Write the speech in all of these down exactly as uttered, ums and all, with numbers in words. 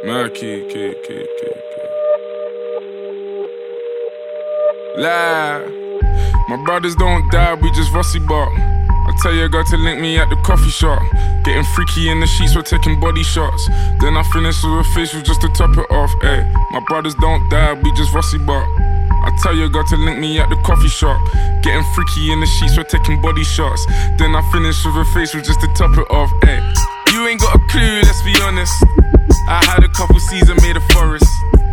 Murky, key, key, key, key. Lie. My brothers don't die, we just rusty bark. I tell your girl to link me at the coffee shop. Getting freaky in the sheets, we're taking body shots. Then I finish with a facial just to top it off. Ay, my brothers don't die, we just rusty bark. I tell your girl to link me at the coffee shop. Getting freaky in the sheets, we're taking body shots. Then I finish with a facial just to top it off. Ay, you ain't got a clue, let's be honest. I had a couple seasons made a forest.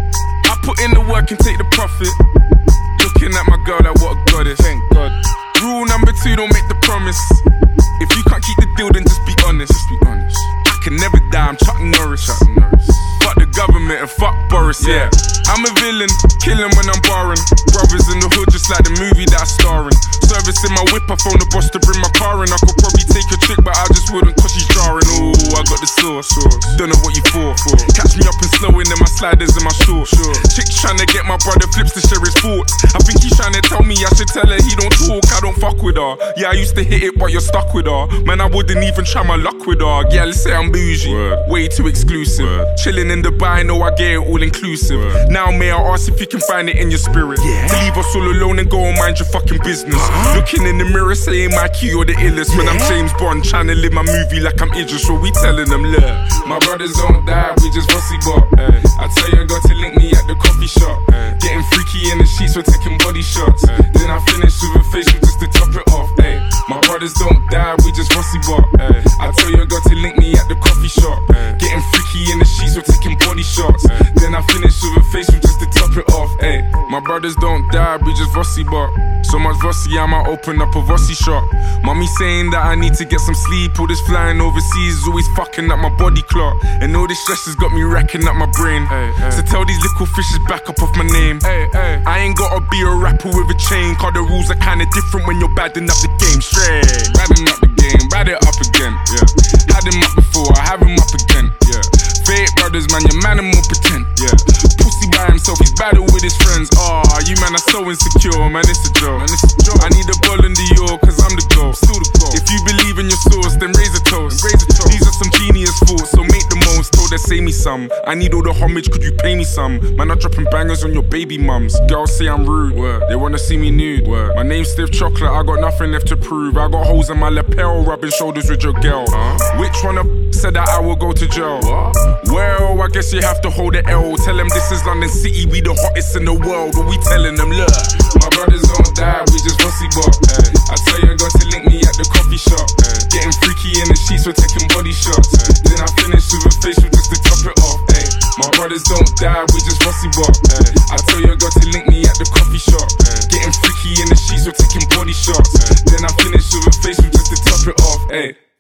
I put in the work and take the profit. Looking at my girl like what a goddess. Thank God. Rule number two, don't make the promise. If you can't keep the deal, then just be honest. Just be honest. I can never die, I'm Chuck Norris. Chuck Norris. Fuck the government and fuck Boris, yeah. I'm a villain, killing when I'm barring. Brothers in the hood, just like the movie that I star in. Service in my whip, I phone the boss to bring my car in. I could probably take a trick, but I just wouldn't cause she's jarring. Ooh, I got the sauce, don't know what you for. Catch me up and slowing in my sliders and my shorts. Chick's trying to get my brother Flips to share his thoughts. I think he's trying to tell me I should tell her he don't talk, I don't fuck with her. Yeah, I used to hit it, but you're stuck with her. Man, I wouldn't even try my luck with her. Yeah, let's say I'm bougie, Word. way too exclusive. Word. Chilling in Dubai, know I get it all inclusive. Word. Now may I ask if you can find it in your spirit, yeah. to leave us all alone and go and mind your fucking business. uh-huh. Looking in the mirror saying my key or the illest, yeah. When I'm James Bond trying to live my movie like I'm Idris. So we telling them, look, my brothers don't die, we just rusty bop. Ay. I tell you, I got to link me at the coffee shop. Ay. Getting freaky in the sheets, we're taking body shots. Ay. Then I finish with a facial just to top it off. Ay. My brothers don't die, we just rusty bop. Ay. I tell you, I got to link me at the coffee shop. Ay. Getting freaky in the sheets, we're taking body shots. Ay. Then I finish with a facial just to top it off. Ay. My brothers don't die, we just rusty bop. So much rusty, I might open up a rusty shop. Mommy saying that I need to get some sleep. All this flying overseas is always fucking up my body clock. And all this stress has got me racking up my brain. Ay, ay. So tell these little fishes back up off my name. Ay, ay. I ain't gotta be a rapper with a chain, cause the rules are kinda different when you're badding up the game. Straight badding up the game, bad it up again. Yeah. Had him up before, I have him up again. Yeah. Fake brothers, man, your man and more pretend. Yeah. Pussy by himself, he's battle with his friends. Aw, oh, you man are so insecure, man, it's a joke. Man, it's a joke. I need a ball in the York, cause I'm the goal. Still the goal. If you believe in your source, then raise a toast. Raise a toast. These are some genius thoughts, so make the most. Told her, say me some. I need all the homage, could you pay me some? Man, I'm dropping bangers on your baby mums. Girls say I'm rude, Word. They wanna see me nude. Word. My name's Stiff Chocolate, I got nothing left to prove. I got holes in my lapel, rubbing shoulders with your girl. Huh? Which one of said that I will go to jail? What? Well, I guess you have to hold the L. Tell them this is London City, we the hottest in the world. What we telling them, look, my brothers don't die, we just rusty bop. I tell you, I got to link me at the coffee shop. Ay. Getting freaky in the sheets, we're taking body shots. Ay. Then I finish with a facial just to top it off. Ay. My brothers don't die, we just rusty bop. I tell you, I got to link me at the coffee shop. Ay. Getting freaky in the sheets, we're taking body shots. Ay. Then I finish with a facial just to top it off. Ay.